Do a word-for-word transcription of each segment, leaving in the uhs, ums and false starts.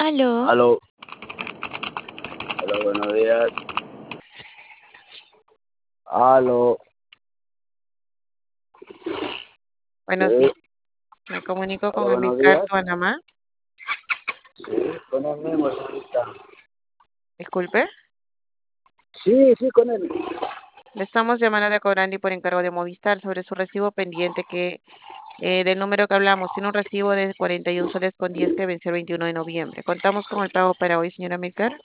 Aló, Aló, hola, buenos días. Aló, buenos días. sí, Me comunico hola, con buenos Emilcar días. Tuanamá. Sí, con él mismo, señorita. Disculpe, Sí, sí, con él. le estamos llamando de Cobrandi por encargo de Movistar sobre su recibo pendiente que eh, del número que hablamos. Tiene un recibo de cuarenta y uno soles con diez que venció el veintiuno de noviembre. ¿Contamos con el pago para hoy, señora Emilcar?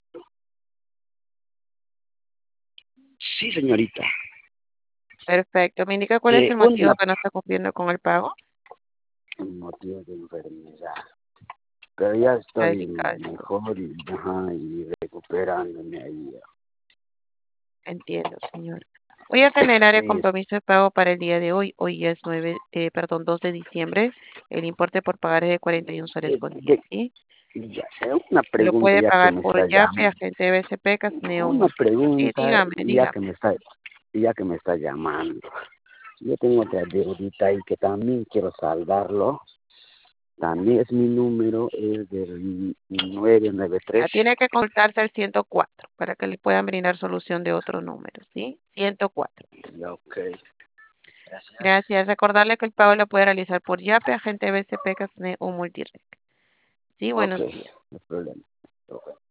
Sí, señorita. Perfecto. ¿Me indica cuál es Eh, el motivo una que no está cumpliendo con el pago? un motivo de enfermedad, pero ya La estoy eficacia. mejor y, ajá, y recuperándome ahí. Entiendo, señor. Voy a generar el Sí, compromiso de pago para el día de hoy. Hoy es nueve, eh, perdón, dos de diciembre. El importe por pagar es de cuarenta y uno soles eh, con diez, de, ¿sí? ya, eh, una Lo pregunta puede ya que pagar me por está Yape, llamando. agente B C P, Casneo Una Multiplica. Sí, pregunta dígame, ya que dígame. me está, ya que me está llamando. Yo tengo otra deudita ahí que también quiero saldarlo. También es mi número, es del nueve nueve tres. Ya tiene que consultarse el ciento cuatro para que le puedan brindar solución de otro número, ¿sí? ciento cuatro. Ya, ok. Gracias. Gracias. Recordarle que el pago lo puede realizar por Yape, agente B C P, Casneo o Multirec. Sí, Ok, buenos días. no hay problema. Ok.